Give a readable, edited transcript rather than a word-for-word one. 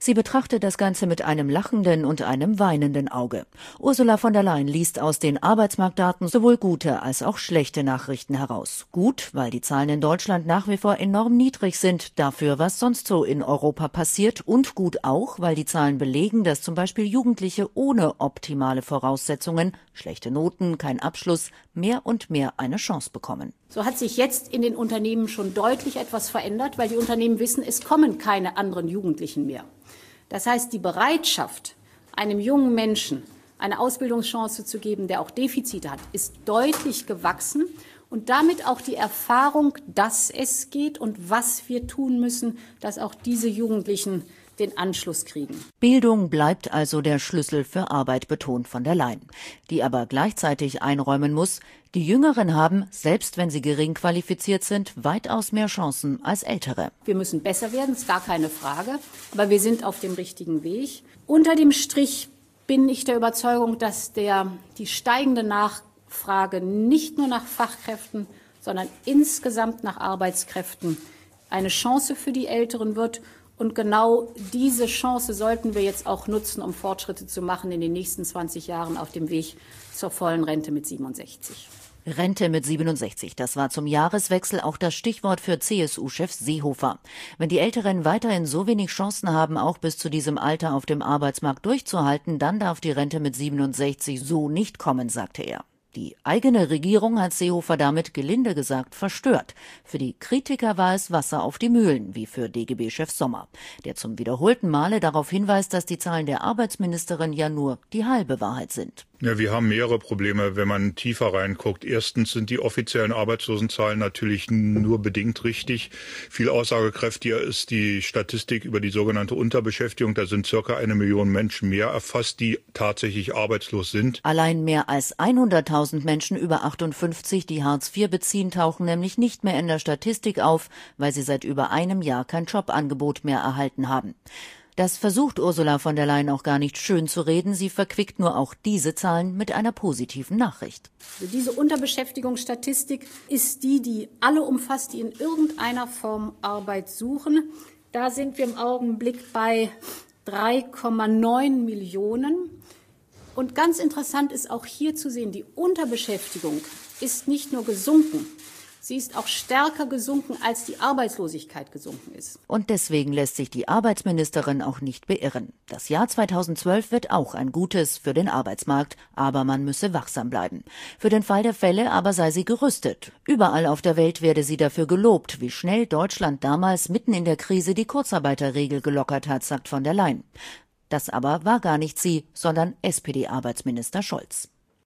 Sie betrachtet das Ganze mit einem lachenden und einem weinenden Auge. Ursula von der Leyen liest aus den Arbeitsmarktdaten sowohl gute als auch schlechte Nachrichten heraus. Gut, weil die Zahlen in Deutschland nach wie vor enorm niedrig sind, dafür, was sonst so in Europa passiert. Und gut auch, weil die Zahlen belegen, dass zum Beispiel Jugendliche ohne optimale Voraussetzungen, schlechte Noten, kein Abschluss, mehr und mehr eine Chance bekommen. So hat sich jetzt in den Unternehmen schon deutlich etwas verändert, weil die Unternehmen wissen, es kommen keine anderen Jugendlichen mehr. Das heißt, die Bereitschaft, einem jungen Menschen eine Ausbildungschance zu geben, der auch Defizite hat, ist deutlich gewachsen und damit auch die Erfahrung, dass es geht und was wir tun müssen, dass auch diese Jugendlichen den Anschluss kriegen. Bildung bleibt also der Schlüssel für Arbeit, betont von der Leyen, die aber gleichzeitig einräumen muss, die Jüngeren haben, selbst wenn sie gering qualifiziert sind, weitaus mehr Chancen als Ältere. Wir müssen besser werden, ist gar keine Frage, aber wir sind auf dem richtigen Weg. Unter dem Strich bin ich der Überzeugung, dass die steigende Nachfrage nicht nur nach Fachkräften, sondern insgesamt nach Arbeitskräften eine Chance für die Älteren wird. Und genau diese Chance sollten wir jetzt auch nutzen, um Fortschritte zu machen in den nächsten 20 Jahren auf dem Weg zur vollen Rente mit 67. Rente mit 67, das war zum Jahreswechsel auch das Stichwort für CSU-Chef Seehofer. Wenn die Älteren weiterhin so wenig Chancen haben, auch bis zu diesem Alter auf dem Arbeitsmarkt durchzuhalten, dann darf die Rente mit 67 so nicht kommen, sagte er. Die eigene Regierung hat Seehofer damit gelinde gesagt verstört. Für die Kritiker war es Wasser auf die Mühlen, wie für DGB-Chef Sommer, der zum wiederholten Male darauf hinweist, dass die Zahlen der Arbeitsministerin ja nur die halbe Wahrheit sind. Ja, wir haben mehrere Probleme, wenn man tiefer reinguckt. Erstens sind die offiziellen Arbeitslosenzahlen natürlich nur bedingt richtig. Viel aussagekräftiger ist die Statistik über die sogenannte Unterbeschäftigung. Da sind circa 1 Million Menschen mehr erfasst, die tatsächlich arbeitslos sind. Allein mehr als 100.000 Menschen über 58, die Hartz IV beziehen, tauchen nämlich nicht mehr in der Statistik auf, weil sie seit über einem Jahr kein Jobangebot mehr erhalten haben. Das versucht Ursula von der Leyen auch gar nicht schön zu reden. Sie verquickt nur auch diese Zahlen mit einer positiven Nachricht. Diese Unterbeschäftigungsstatistik ist die alle umfasst, die in irgendeiner Form Arbeit suchen. Da sind wir im Augenblick bei 3,9 Millionen. Und ganz interessant ist auch hier zu sehen, die Unterbeschäftigung ist nicht nur gesunken, sie ist auch stärker gesunken, als die Arbeitslosigkeit gesunken ist. Und deswegen lässt sich die Arbeitsministerin auch nicht beirren. Das Jahr 2012 wird auch ein gutes für den Arbeitsmarkt, aber man müsse wachsam bleiben. Für den Fall der Fälle aber sei sie gerüstet. Überall auf der Welt werde sie dafür gelobt, wie schnell Deutschland damals mitten in der Krise die Kurzarbeiterregel gelockert hat, sagt von der Leyen. Das aber war gar nicht sie, sondern SPD-Arbeitsminister Scholz.